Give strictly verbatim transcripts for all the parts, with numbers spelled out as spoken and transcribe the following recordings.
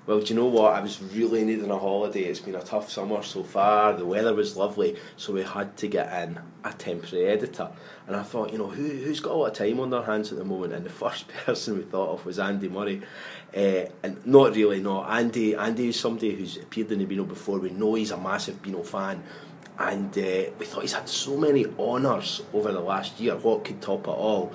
Well, do you know what? I was really needing a holiday. It's been a tough summer so far. The weather was lovely, so we had to get in a temporary editor. And I thought, you know, who, who's got a lot of time on their hands at the moment? And the first person we thought of was Andy Murray. Uh, and not really, no. Andy, Andy is somebody who's appeared in the Beano before. We know he's a massive Beano fan. And uh, we thought he's had so many honours over the last year. What could top it all?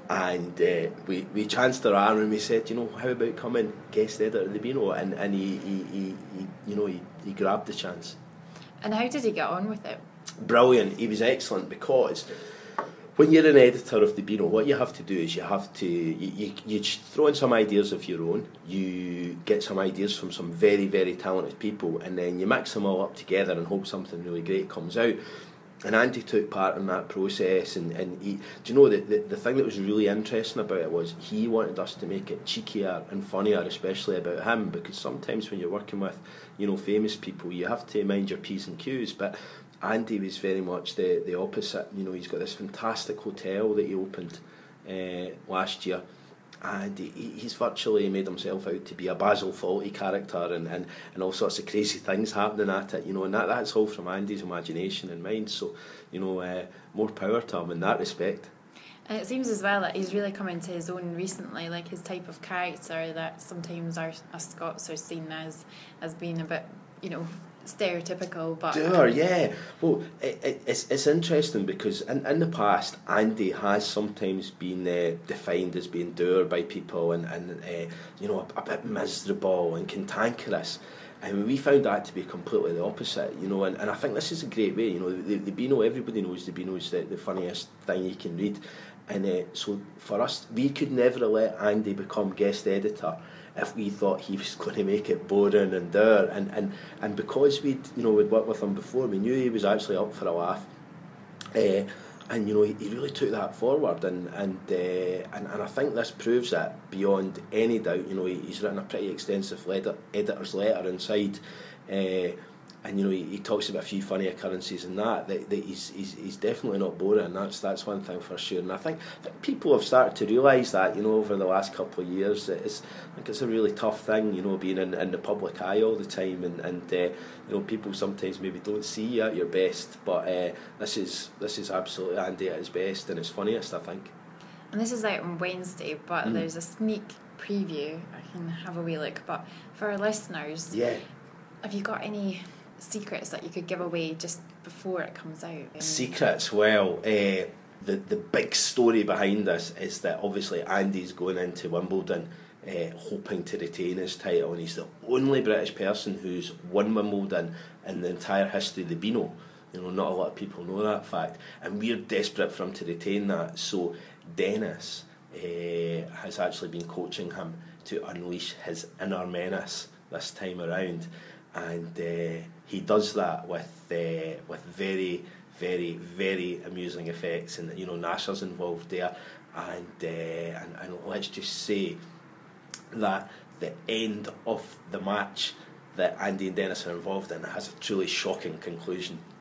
And uh, we, we chanced our arm and we said, you know, how about coming guest editor at the Beano? And, and he, he, he, he, you know, he, he grabbed the chance. And how did he get on with it? Brilliant. He was excellent, because when you're an editor of the Beano, what you have to do is you have to, you, you, you throw in some ideas of your own, you get some ideas from some very, very talented people, and then you mix them all up together and hope something really great comes out. And Andy took part in that process, and, and he, do you know, the, the, the thing that was really interesting about it was he wanted us to make it cheekier and funnier, especially about him, because sometimes when you're working with, you know, famous people, you have to mind your P's and Q's, but Andy was very much the, the opposite. You know, he's got this fantastic hotel that he opened uh, last year, and he, he's virtually made himself out to be a Basil Fawlty character, and, and, and all sorts of crazy things happening at it, you know, and that, that's all from Andy's imagination and mind, so, you know, uh, more power to him in that respect. And it seems as well that he's really come into his own recently, like his type of character that sometimes our, us Scots are seen as, as being a bit, you know, stereotypical, but Sure, yeah. Well, it, it, it's it's interesting because in, in the past, Andy has sometimes been uh, defined as being dour by people, and and uh, you know, a, a bit miserable and cantankerous. And we found that to be completely the opposite, you know. And, and I think this is a great way, you know. The, the Beano, everybody knows the Beano is the, the funniest thing you can read, and uh, so for us, we could never let Andy become guest editor if we thought he was going to make it boring and dour, and, and, and because we'd, you know, we'd worked with him before, we knew he was actually up for a laugh, uh, and you know, he, he really took that forward, and and, uh, and and I think this proves it beyond any doubt. You know, he, he's written a pretty extensive letter, editor's letter inside, uh, and you know, he, he talks about a few funny occurrences and that, that, that he's, he's he's definitely not boring. That's that's one thing for sure. And I think, I think people have started to realise that, you know, over the last couple of years. That it's, I think it's a really tough thing, you know, being in, in the public eye all the time, and, and uh, you know, people sometimes maybe don't see you at your best, but uh, this is this is absolutely Andy at his best and his funniest, I think. And this is out on Wednesday, but Mm. there's a sneak preview. I can have a wee look, but for our listeners, Yeah. have you got any secrets that you could give away just before it comes out? Um, Secrets, well, uh, the the big story behind this is that obviously Andy's going into Wimbledon uh, hoping to retain his title, and he's the only British person who's won Wimbledon in the entire history of the Beano. You know, not a lot of people know that fact, and we're desperate for him to retain that. So Dennis uh, has actually been coaching him to unleash his inner menace this time around, and uh, he does that with uh, with very, very, very amusing effects, and you know, Nasser's involved there, and uh, and, and let's just say that the end of the match that Andy and Dennis are involved in has a truly shocking conclusion.